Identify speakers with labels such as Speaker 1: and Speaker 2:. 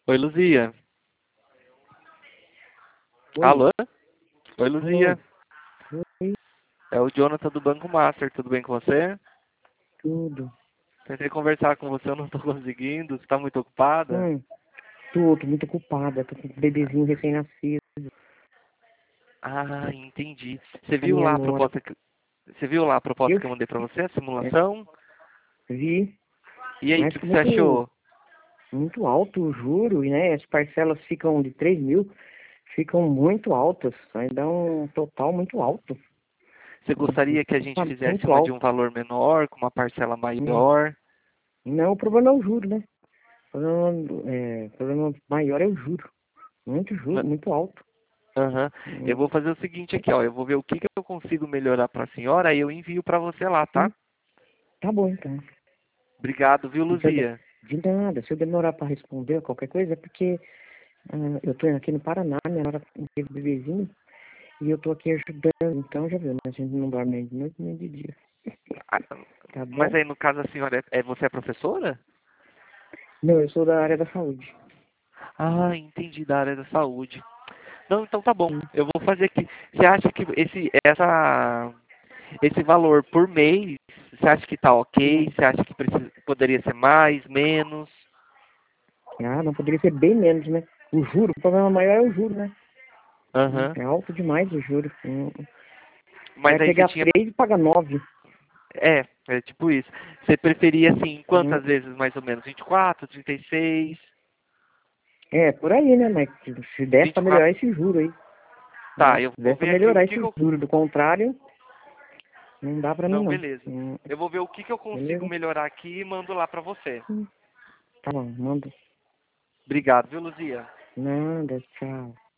Speaker 1: Oi, Luzia.
Speaker 2: Oi,
Speaker 1: Alô? Oi, Luzia.
Speaker 2: oi, oi,
Speaker 1: É o Jonathan do Banco Master. Tudo bem com você?
Speaker 2: tudo.
Speaker 1: Tentei conversar com você, eu não estou conseguindo. Você está muito ocupada?
Speaker 2: Hum, tô muito ocupada, tô com um bebezinho recém-nascido,
Speaker 1: Ah, entendi. Você
Speaker 2: a
Speaker 1: viu
Speaker 2: minha
Speaker 1: lá a
Speaker 2: nora.
Speaker 1: proposta você viu lá a proposta
Speaker 2: Eu
Speaker 1: que eu mandei para você, a
Speaker 2: é,
Speaker 1: simulação?
Speaker 2: vi,
Speaker 1: E aí, o
Speaker 2: mas
Speaker 1: que
Speaker 2: que
Speaker 1: você achou?
Speaker 2: muito alto o juro, e né, as parcelas ficam de 3.000, ficam muito altas, vai dar um total muito alto,
Speaker 1: Você gostaria que a gente
Speaker 2: tá
Speaker 1: fizesse
Speaker 2: muito
Speaker 1: uma de um
Speaker 2: alto.
Speaker 1: valor menor, com uma parcela
Speaker 2: Hum,
Speaker 1: maior?
Speaker 2: Não, o problema é o juro, né? O problema maior é o juro, muito juro, muito alto.
Speaker 1: Aham. Eu
Speaker 2: Hum,
Speaker 1: vou fazer o seguinte aqui, ó. Eu vou ver o que que eu consigo melhorar para a senhora e eu envio para você lá, tá?
Speaker 2: hum, tá bom então.
Speaker 1: Obrigado, viu,
Speaker 2: E se eu
Speaker 1: Luzia?
Speaker 2: de nada, se eu demorar para responder qualquer coisa, é porque eu tô aqui no Paraná, minha nora teve bebezinho, e eu tô aqui ajudando, então já viu, né? A gente não dorme nem de noite nem de dia,
Speaker 1: Ah,
Speaker 2: tá
Speaker 1: mas
Speaker 2: bom?
Speaker 1: aí, no caso, a senhora você é professora?
Speaker 2: Não, eu sou da área da saúde.
Speaker 1: Ah, entendi, da área da saúde. Não, então tá bom.
Speaker 2: Sim.
Speaker 1: Eu vou fazer aqui. Você acha que esse valor por mês, você acha que tá ok?
Speaker 2: Hum.
Speaker 1: Você acha que poderia ser mais, menos?
Speaker 2: Ah, não poderia ser bem menos, né? O juro, o problema maior é o juro, né?
Speaker 1: Aham.
Speaker 2: É alto demais o juro. Vai
Speaker 1: Mas aí você
Speaker 2: pegar
Speaker 1: tinha.
Speaker 2: 3 e paga 9.
Speaker 1: É tipo isso. Você preferia, assim,
Speaker 2: Hum.
Speaker 1: quantas vezes mais ou menos? 24, 36?
Speaker 2: É, por aí, né? Mas se desse pra
Speaker 1: 24.
Speaker 2: melhorar esse juro aí.
Speaker 1: Tá, eu
Speaker 2: Se
Speaker 1: vou
Speaker 2: desse pra
Speaker 1: ver aqui o
Speaker 2: melhorar
Speaker 1: que
Speaker 2: esse
Speaker 1: que eu.
Speaker 2: juro, do contrário, não dá pra mim
Speaker 1: Não,
Speaker 2: não.
Speaker 1: beleza. Eu vou ver o que que eu consigo
Speaker 2: Beleza?
Speaker 1: melhorar aqui e mando lá pra você.
Speaker 2: Tá bom, manda.
Speaker 1: Obrigado, viu, Luzia?
Speaker 2: Nada, tchau.